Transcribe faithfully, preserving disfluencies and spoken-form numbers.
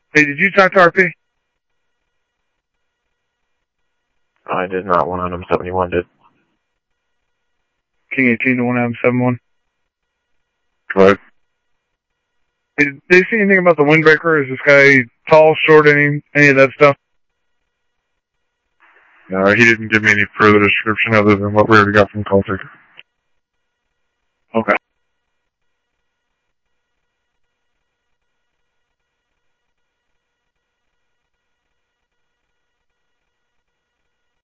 Hey, did you talk to R P? I did not. one M seventy-one did. King eighteen to one M seventy-one. Go ahead. Hey, did they see anything about the windbreaker? Is this guy tall, short, any any of that stuff? No, he didn't give me any further description other than what we already got from call taker. Okay.